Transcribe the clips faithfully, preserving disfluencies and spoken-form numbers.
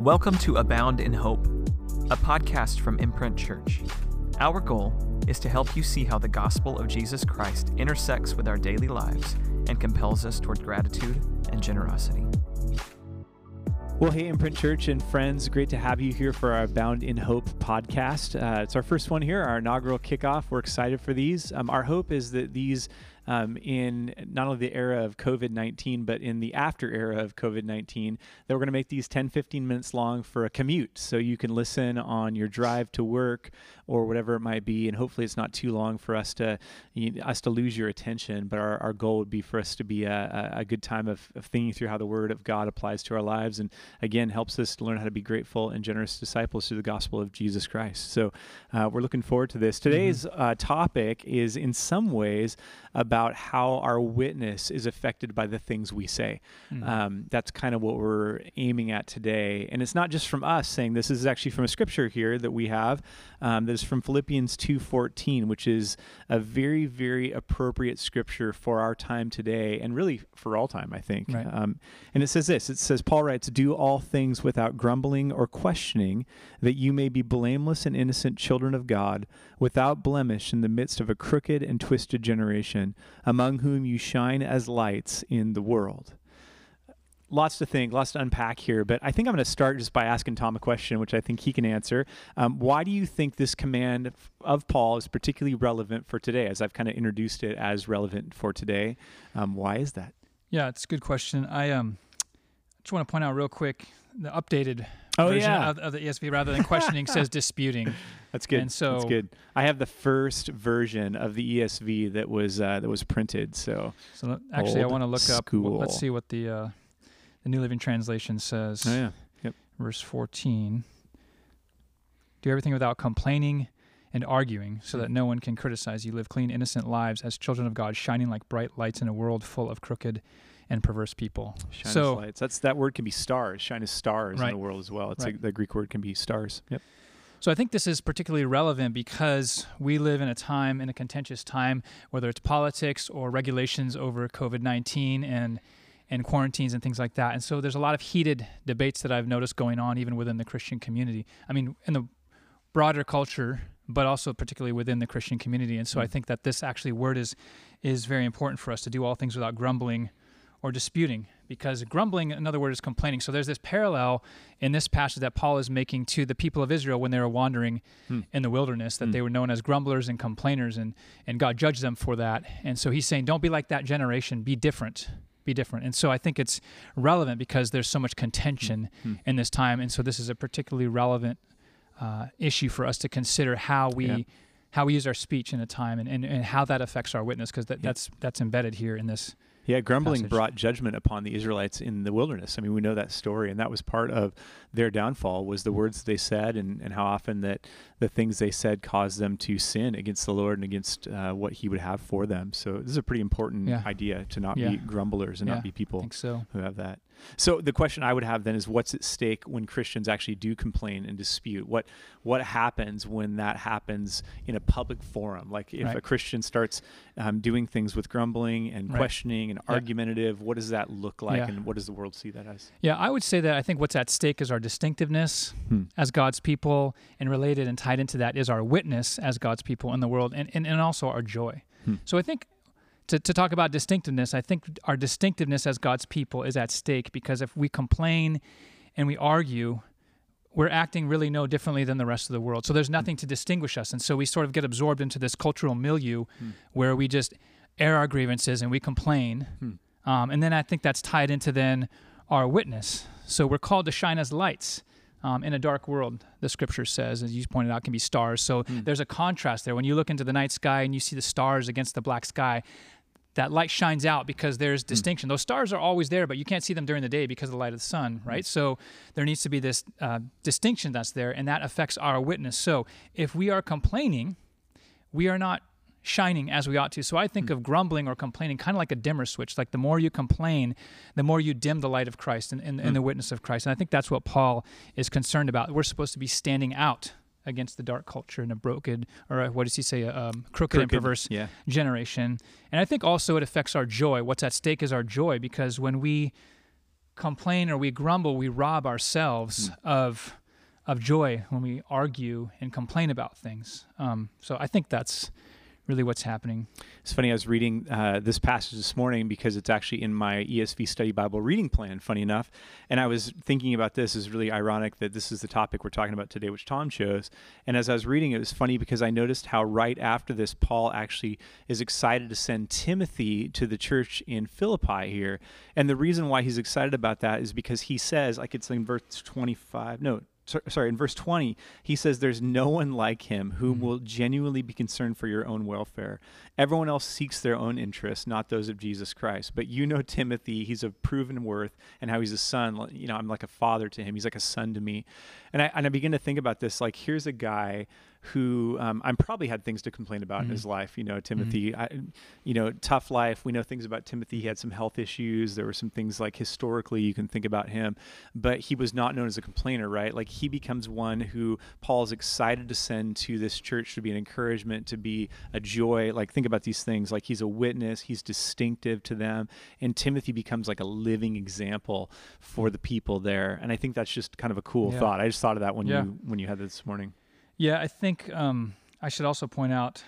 Welcome to Abound in Hope, a podcast from Imprint Church. Our goal is to help you see how the gospel of Jesus Christ intersects with our daily lives and compels us toward gratitude and generosity. Well, hey, Imprint Church and friends, great to have you here for our Abound in Hope podcast. Uh, it's our first one here, our inaugural kickoff. We're excited for these. Um, our hope is that these, um, in not only the era of covid nineteen, but in the after era of covid nineteen, that we're going to make these ten, fifteen minutes long for a commute. So you can listen on your drive to work or whatever it might be. And hopefully it's not too long for us to you, us to lose your attention. But our, our goal would be for us to be a, a good time of, of thinking through how the Word of God applies to our lives. And again, helps us to learn how to be grateful and generous disciples through the gospel of Jesus Christ. So uh, we're looking forward to this. Today's mm-hmm. uh, topic is in some ways about how our witness is affected by the things we say. Mm-hmm. Um, that's kind of what we're aiming at today. And it's not just from us saying this. This is actually from a scripture here that we have um, that is from Philippians two fourteen, which is a very, very appropriate scripture for our time today and really for all time, I think. Right. Um, and it says this, it says, Paul writes, "Do all things without grumbling or questioning, that you may be blameless and innocent children of God, without blemish in the midst of a crooked and twisted generation, among whom you shine as lights in the world." Lots to think, lots to unpack here, but I think I'm going to start just by asking Tom a question, which I think he can answer. Um, why do you think this command of Paul is particularly relevant for today, as I've kind of introduced it as relevant for today? Um, why is that? Yeah, it's a good question. I um, just want to point out real quick, the updated oh, version yeah. of, of the E S V, rather than questioning, says disputing. That's good. And so, That's good. I have the first version of the E S V that was uh, that was printed. So, so actually, I want to look school. up. Let's see what the uh, the New Living Translation says. Oh yeah. Yep. Verse fourteen. Do everything without complaining and arguing, so that no one can criticize you. Live clean, innocent lives as children of God, shining like bright lights in a world full of crooked and perverse people. Shine so, as lights. That's that word can be stars. Shine as stars right. in the world as well. It's right. like the Greek word can be stars. Yep. So I think this is particularly relevant because we live in a time, in a contentious time, whether it's politics or regulations over covid nineteen and and quarantines and things like that. And so there's a lot of heated debates that I've noticed going on even within the Christian community. I mean, in the broader culture, but also particularly within the Christian community. And so mm-hmm. I think that this actually word is is very important for us to do all things without grumbling or disputing, because grumbling, another word, is complaining. So there's this parallel in this passage that Paul is making to the people of Israel when they were wandering hmm. in the wilderness, that hmm. they were known as grumblers and complainers, and, and God judged them for that. And so he's saying, don't be like that generation, be different, be different. And so I think it's relevant because there's so much contention hmm. in this time, and so this is a particularly relevant uh, issue for us to consider how we yeah. how we use our speech in a time and, and, and how that affects our witness, because that, yeah. that's that's embedded here in this Yeah, grumbling passage. Brought judgment upon the Israelites in the wilderness. I mean, we know that story, and that was part of their downfall, was the words they said and, and how often that the things they said caused them to sin against the Lord and against uh, what he would have for them. So this is a pretty important yeah. idea, to not yeah. be grumblers and yeah, not be people I think so. who have that. So the question I would have then is, what's at stake when Christians actually do complain and dispute? What what happens when that happens in a public forum? Like if right. a Christian starts um, doing things with grumbling and right. questioning and yeah. argumentative, what does that look like, yeah. and what does the world see that as? Yeah, I would say that I think what's at stake is our distinctiveness Hmm. as God's people, and related and tied into that is our witness as God's people in the world, and, and, and also our joy. Hmm. So I think To, to talk about distinctiveness, I think our distinctiveness as God's people is at stake, because if we complain and we argue, we're acting really no differently than the rest of the world. So there's nothing to distinguish us. And so we sort of get absorbed into this cultural milieu hmm. where we just air our grievances and we complain. Hmm. Um, and then I think that's tied into then our witness. So we're called to shine as lights. Um, in a dark world, the scripture says, as you pointed out, can be stars. So hmm. there's a contrast there. When you look into the night sky and you see the stars against the black sky, that light shines out because there's distinction. Mm. Those stars are always there, but you can't see them during the day because of the light of the sun, right? Mm. So there needs to be this uh, distinction that's there, and that affects our witness. So if we are complaining, we are not shining as we ought to. So I think mm. of grumbling or complaining kind of like a dimmer switch. Like the more you complain, the more you dim the light of Christ and, and, mm. and the witness of Christ. And I think that's what Paul is concerned about. We're supposed to be standing out against the dark culture and a broken, or a, what does he say, a um, crooked, crooked and perverse yeah. generation. And I think also it affects our joy. What's at stake is our joy, because when we complain or we grumble, we rob ourselves mm. of of joy when we argue and complain about things. Um, so I think that's really what's happening. It's funny, I was reading uh, this passage this morning because it's actually in my E S V Study Bible reading plan, funny enough. And I was thinking about this. It's really ironic that this is the topic we're talking about today, which Tom chose. And as I was reading, it was funny because I noticed how right after this, Paul actually is excited to send Timothy to the church in Philippi here. And the reason why he's excited about that is because he says, like it's in verse twenty-five, no, sorry, in verse twenty, he says, there's no one like him who mm-hmm. will genuinely be concerned for your own welfare. Everyone else seeks their own interests, not those of Jesus Christ. But you know Timothy, he's of proven worth, and how he's a son. You know, I'm like a father to him. He's like a son to me. And I, and I begin to think about this, like, here's a guy who um, I'm probably had things to complain about mm-hmm. in his life. You know, Timothy, mm-hmm. I, you know, tough life. We know things about Timothy. He had some health issues. There were some things like historically you can think about him, but he was not known as a complainer, right? Like he becomes one who Paul is excited to send to this church to be an encouragement, to be a joy. Like think about these things, like he's a witness, he's distinctive to them. And Timothy becomes like a living example for the people there. And I think that's just kind of a cool yeah. thought. I just thought of that when yeah. you, when you had that this morning. Yeah, I think um, I should also point out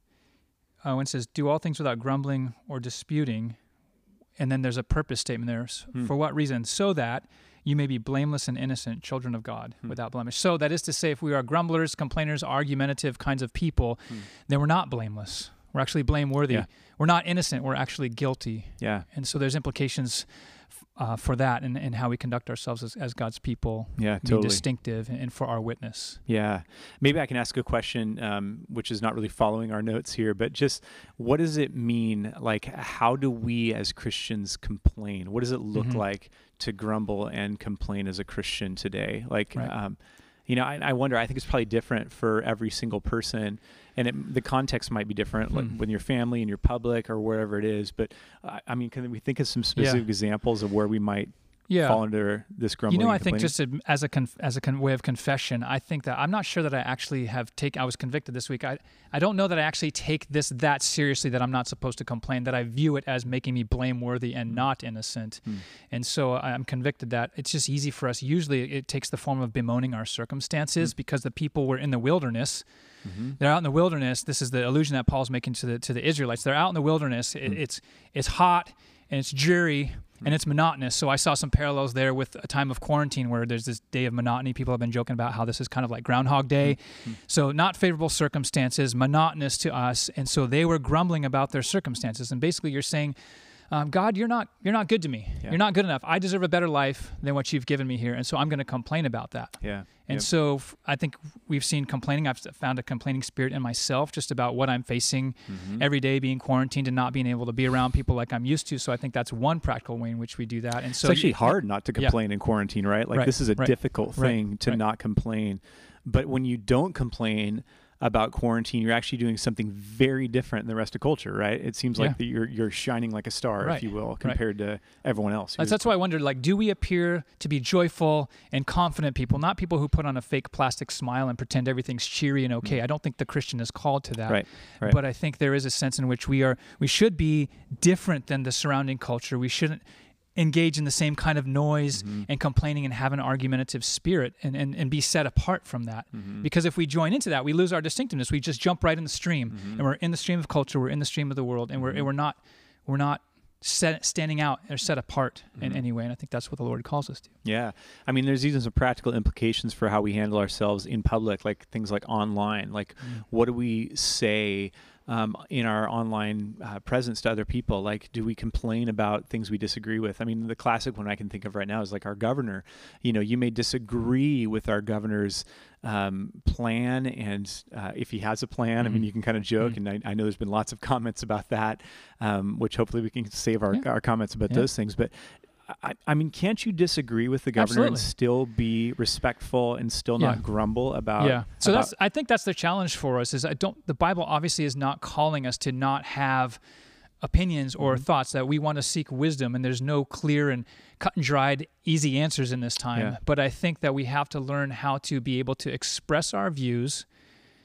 uh, when it says, do all things without grumbling or disputing, and then there's a purpose statement there. Hmm. For what reason? So that you may be blameless and innocent, children of God, hmm. without blemish. So that is to say, if we are grumblers, complainers, argumentative kinds of people, hmm. then we're not blameless. We're actually blameworthy. Yeah. We're not innocent. We're actually guilty. Yeah. And so there's implications Uh, for that and, and how we conduct ourselves as, as God's people, yeah, be totally. distinctive and for our witness. Yeah. Maybe I can ask a question, um, which is not really following our notes here, but just what does it mean? Like, how do we as Christians complain? What does it look mm-hmm. like to grumble and complain as a Christian today? Like, right. um, you know, I, I wonder, I think it's probably different for every single person. And it, the context might be different, like hmm. with your family and your public or wherever it is. But uh, I mean, can we think of some specific yeah. examples of where we might yeah. fall under this grumbling? You know, I and think just a, as a conf, as a con, way of confession, I think that I'm not sure that I actually have taken. I was convicted this week. I I don't know that I actually take this that seriously. That I'm not supposed to complain. That I view it as making me blameworthy and not innocent. Hmm. And so I'm convicted that it's just easy for us. Usually, it takes the form of bemoaning our circumstances hmm. because the people were in the wilderness. Mm-hmm. They're out in the wilderness. This is the allusion that Paul's making to the to the Israelites. They're out in the wilderness. It, mm-hmm. It's it's hot and it's dreary mm-hmm. and it's monotonous. So I saw some parallels there with a time of quarantine where there's this day of monotony. People have been joking about how this is kind of like Groundhog Day. Mm-hmm. So not favorable circumstances, monotonous to us, and so they were grumbling about their circumstances. And basically, you're saying, Um, God, you're not you're not good to me. Yeah. You're not good enough. I deserve a better life than what you've given me here, and so I'm going to complain about that. Yeah. And yep. so f- I think we've seen complaining. I've found a complaining spirit in myself just about what I'm facing mm-hmm. every day, being quarantined and not being able to be around people like I'm used to. So I think that's one practical way in which we do that. And so it's actually you, hard not to complain yeah. in quarantine, right? Like right. this is a right. difficult thing right. to right. not complain. But when you don't complain about quarantine, you're actually doing something very different than the rest of culture, right? It seems like yeah. that you're you're shining like a star, right. if you will, compared right. to everyone else. That's, that's why I wondered, like, do we appear to be joyful and confident people, not people who put on a fake plastic smile and pretend everything's cheery and okay? Mm. I don't think the Christian is called to that. Right. Right. But I think there is a sense in which we are, we should be different than the surrounding culture. We shouldn't engage in the same kind of noise mm-hmm. and complaining and have an argumentative spirit and, and, and be set apart from that. Mm-hmm. Because if we join into that, we lose our distinctiveness. We just jump right in the stream mm-hmm. and we're in the stream of culture. We're in the stream of the world and mm-hmm. we're, and we're not, we're not set, standing out or set apart mm-hmm. in any way. And I think that's what the Lord calls us to. Yeah. I mean, there's even some practical implications for how we handle ourselves in public, like things like online, like mm-hmm. what do we say Um, in our online uh, presence to other people? Like, do we complain about things we disagree with? I mean, the classic one I can think of right now is like our governor. You know, you may disagree with our governor's um, plan, and uh, if he has a plan, mm-hmm. I mean, you can kind of joke, mm-hmm. and I, I know there's been lots of comments about that, um, which hopefully we can save our, yeah. our comments about yeah. those things. But I, I mean, can't you disagree with the governor Absolutely. and still be respectful and still yeah. not grumble about? Yeah. So about, that's. I think that's the challenge for us. Is I don't. The Bible obviously is not calling us to not have opinions or mm-hmm. thoughts. That we want to seek wisdom, and there's no clear and cut and dried easy answers in this time. Yeah. But I think that we have to learn how to be able to express our views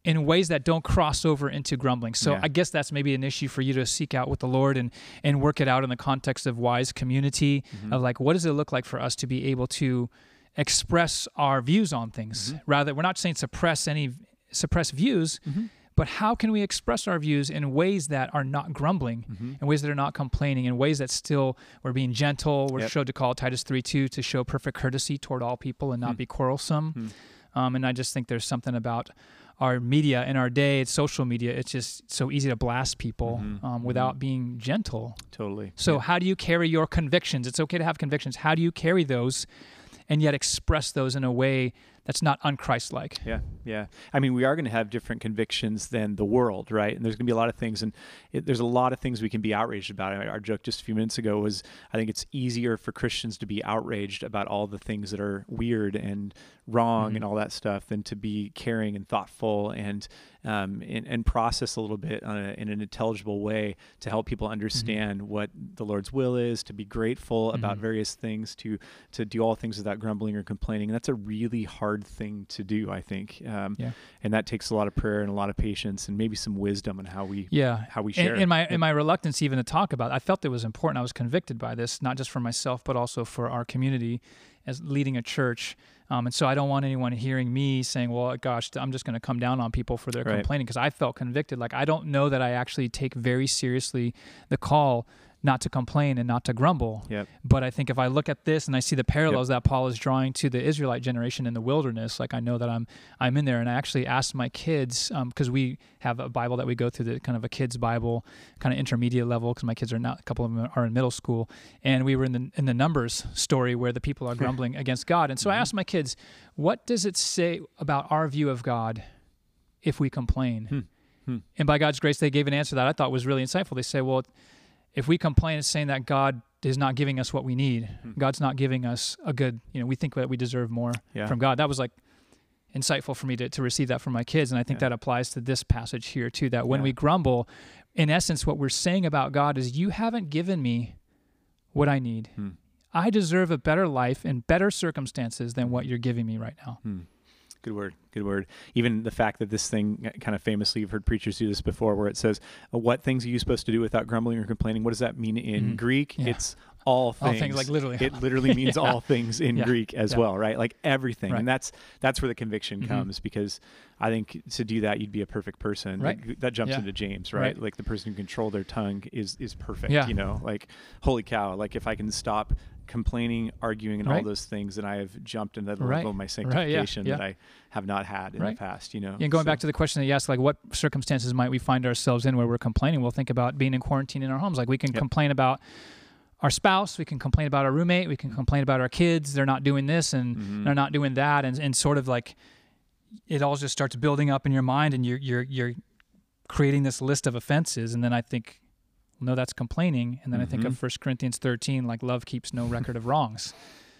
in ways that don't cross over into grumbling. So Yeah. I guess that's maybe an issue for you to seek out with the Lord and and work it out in the context of wise community, Mhm. of like, what does it look like for us to be able to express our views on things? Mhm. Rather, we're not saying suppress any suppress views, Mhm. but how can we express our views in ways that are not grumbling, Mhm. in ways that are not complaining, in ways that still we're being gentle? We're Yep. showed to call Titus three two to show perfect courtesy toward all people and not Hmm. be quarrelsome. Hmm. Um, and I just think there's something about our media in our day, it's social media, it's just so easy to blast people Mhm. um, Mhm. without being gentle. Totally. So Yeah. how do you carry your convictions? It's okay to have convictions. How do you carry those and yet express those in a way that's not un-Christ-like? Yeah, yeah. I mean, we are going to have different convictions than the world, right? And there's going to be a lot of things, and it, there's a lot of things we can be outraged about. Our joke just a few minutes ago was, I think it's easier for Christians to be outraged about all the things that are weird and wrong Mhm. and all that stuff than to be caring and thoughtful and um, and, and process a little bit on a, in an intelligible way to help people understand what the Lord's will is, to be grateful about Mhm. various things, to to do all things without grumbling or complaining. And that's a really hard thing to do, I think. Um, Yeah. And that takes a lot of prayer and a lot of patience and maybe some wisdom in how we Yeah. how we In, share. in my in my reluctance even to talk about it, I felt it was important. I was convicted by this, not just for myself, but also for our community as leading a church. Um, and so I don't want anyone hearing me saying, well, gosh, I'm just going to come down on people for their Right. complaining, because I felt convicted. Like, I don't know that I actually take very seriously the call not to complain and not to grumble. Yep. But I think if I look at this and I see the parallels that Paul is drawing to the Israelite generation in the wilderness, like I know that I'm I'm in there. And I actually asked my kids, because um, we have a Bible that we go through, the kind of a kids Bible, kind of intermediate level, because my kids are not, a couple of them are in middle school, and we were in the in the Numbers story where the people are grumbling against God. And so I asked my kids, what does it say about our view of God if we complain? Hmm. Hmm. And by God's grace, they gave an answer that I thought was really insightful. They say, well, if we complain, it's saying that God is not giving us what we need. Hmm. God's not giving us a good, you know, we think that we deserve more Yeah. from God. That was like insightful for me to, to receive that from my kids. And I think Yeah. that applies to this passage here too, that when Yeah. we grumble, in essence, what we're saying about God is, you haven't given me what I need. Hmm. I deserve a better life and better circumstances than what you're giving me right now. Hmm. Good word. Good word. Even the fact that this thing, kind of famously, you've heard preachers do this before, where it says, uh, what things are you supposed to do without grumbling or complaining? What does that mean in Mhm. Greek? Yeah. It's all things. All things, like literally. It literally means Yeah. all things in Yeah. Greek as Yeah. well, right? Like everything. Right. And that's that's where the conviction Mhm. comes, because I think to do that, you'd be a perfect person. Right. Like, that jumps Yeah. into James, right? Right. Like the person who can control their tongue is is perfect, Yeah. you know? Like, holy cow, like if I can stop complaining, arguing, and all Right. those things, then I have jumped into the Right. level of my Right, yeah, sanctification yeah. that I have not had in Right. the past, you know? And going So- back to the question that you asked, like what circumstances might we find ourselves in where we're complaining? We'll think about being in quarantine in our homes. Like we can Yep. complain about our spouse, we can complain about our roommate, we can complain about our kids. They're not doing this and Mhm. they're not doing that, and and sort of like it all just starts building up in your mind, and you're you're you're creating this list of offenses. And then I think, no, that's complaining. And then I think Mhm. of First Corinthians thirteen, like love keeps no record of wrongs.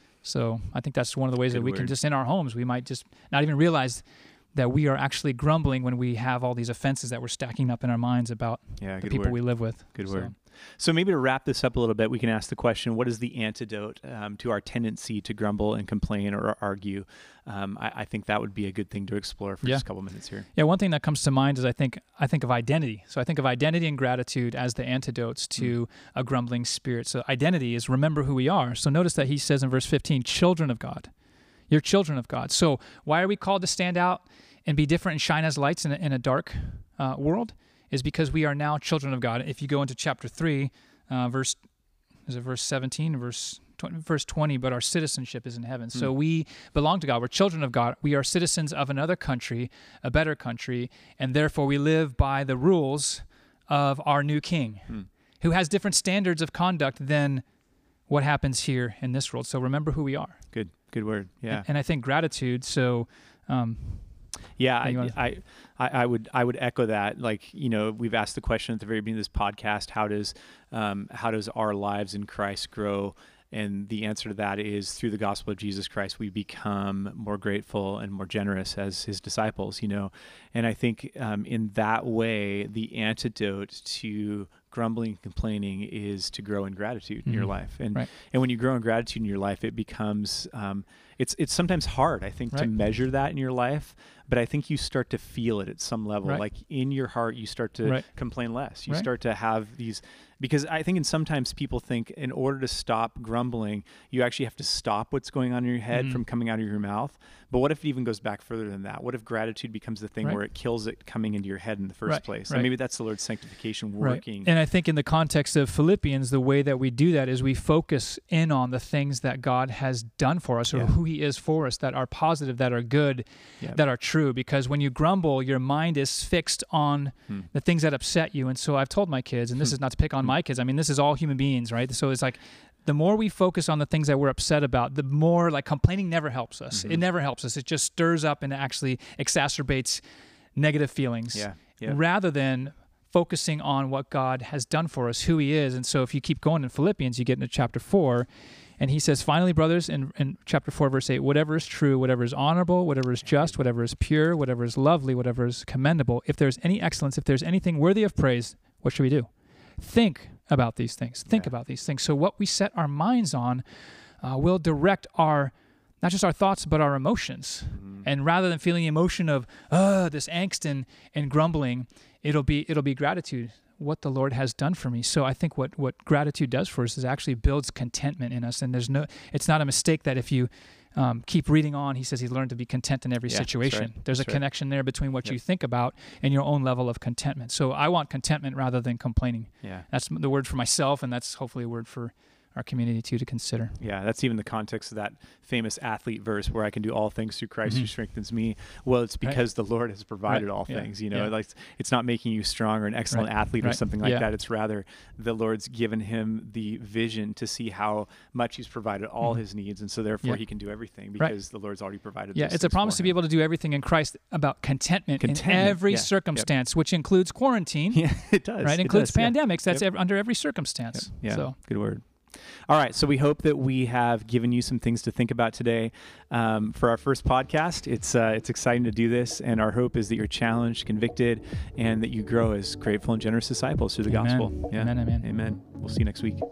So I think that's one of the ways Good that we can word. just in our homes, we might just not even realize that we are actually grumbling when we have all these offenses that we're stacking up in our minds about Yeah, the good people word. we live with. Good So, word. So maybe to wrap this up a little bit, we can ask the question, what is the antidote um, to our tendency to grumble and complain or argue? Um, I, I think that would be a good thing to explore for Yeah. just a couple minutes here. Yeah, one thing that comes to mind is I think I think of identity. So I think of identity and gratitude as the antidotes to a grumbling spirit. So identity is remember who we are. So notice that he says in verse fifteen, children of God. You're children of God. So why are we called to stand out and be different and shine as lights in a, in a dark uh, world? Is because we are now children of God. If you go into chapter three, uh, verse is it verse seventeen, verse twenty, verse twenty, but our citizenship is in heaven. So Hmm. we belong to God. We're children of God. We are citizens of another country, a better country, and therefore we live by the rules of our new king, Hmm. who has different standards of conduct than what happens here in this world. So remember who we are. Good, good word. Yeah. And, and I think gratitude. So um, Yeah, you I, wanna- I, I, I would, I would echo that. Like, you know, we've asked the question at the very beginning of this podcast: How does, um, how does our lives in Christ grow? And the answer to that is through the gospel of Jesus Christ, we become more grateful and more generous as his disciples. You know, and I think um, in that way, the antidote to grumbling and complaining is to grow in gratitude mm-hmm. in your life. And right. and when you grow in gratitude in your life, it becomes, um, it's it's sometimes hard, I think, right. to measure that in your life. But I think you start to feel it at some level. Right. Like in your heart, you start to right. complain less. You right. start to have these, because I think, and sometimes people think in order to stop grumbling, you actually have to stop what's going on in your head mm-hmm. from coming out of your mouth. But what if it even goes back further than that? What if gratitude becomes the thing right. where it kills it coming into your head in the first right. place? Right. And maybe that's the Lord's sanctification working. Right. And I think in the context of Philippians, the way that we do that is we focus in on the things that God has done for us or yeah. who he is for us, that are positive, that are good, yeah. that are true. Because when you grumble, your mind is fixed on hmm. the things that upset you. And so I've told my kids, and this hmm. is not to pick on hmm. my kids, I mean, this is all human beings, right? So it's like, the more we focus on the things that we're upset about, the more, like, complaining never helps us. Mm-hmm. It never helps us. It just stirs up and actually exacerbates negative feelings yeah. Yeah. rather than focusing on what God has done for us, who he is. And so if you keep going in Philippians, you get into chapter four, and he says, finally, brothers, in, in chapter four, verse eight, whatever is true, whatever is honorable, whatever is just, whatever is pure, whatever is lovely, whatever is commendable, if there's any excellence, if there's anything worthy of praise, what should we do? Think about these things. Think yeah. about these things. So what we set our minds on uh, will direct our, not just our thoughts, but our emotions. Mm-hmm. And rather than feeling the emotion of uh, this angst and, and grumbling, it'll be it'll be gratitude, what the Lord has done for me. So I think what what gratitude does for us is actually builds contentment in us. And there's no, it's not a mistake that if you Um, keep reading on, he says he learned to be content in every yeah, situation. that's right. There's that's a right. connection there between what yep. you think about and your own level of contentment. So I want contentment rather than complaining. Yeah. That's the word for myself, and that's hopefully a word for our community too to consider. Yeah, that's even the context of that famous athlete verse where I can do all things through Christ mm-hmm. who strengthens me. Well, it's because right. the Lord has provided right. all yeah. things, you know, yeah. like it's not making you strong or an excellent right. athlete right. or something like yeah. that. It's rather the Lord's given him the vision to see how much he's provided all mm-hmm. his needs. And so therefore yeah. he can do everything because right. the Lord's already provided Yeah, those it's a promise to be him. able to do everything in Christ about contentment, contentment. in every yeah. circumstance, yep. which includes quarantine. Yeah, it does. Right? It includes does, pandemics. Yeah. That's yep. ev- under every circumstance. Yep. Yeah, so. Good word. All right, so we hope that we have given you some things to think about today. Um, for our first podcast, it's uh, it's exciting to do this, and our hope is that you're challenged, convicted, and that you grow as grateful and generous disciples through the amen. gospel. Yeah. Amen, amen. Amen. We'll see you next week.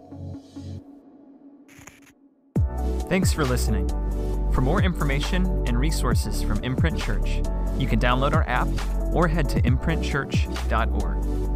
Thanks for listening. For more information and resources from Imprint Church, you can download our app or head to imprint church dot org.